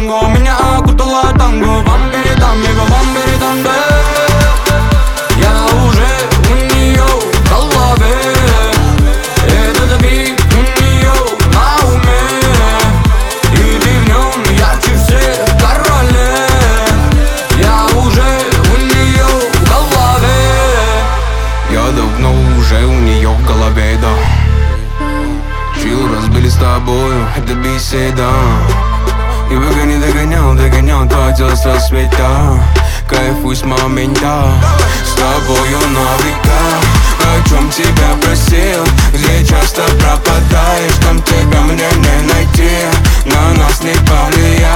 танго. Меня окутала танго. Вам передам его, вам передам, да. Я уже у нее в голове. Этот бит у нее на уме. И ты в нем ярче всех королев. Я уже у нее в голове. Я давно уже у нее в голове, да. Чил разбили с тобою, это беседа. И пока не догонял, твое со света. Кайфуй с момента, с тобою на века. О чем тебя просил, где часто пропадаешь, там тебя мне не найти. На нас не повлияет.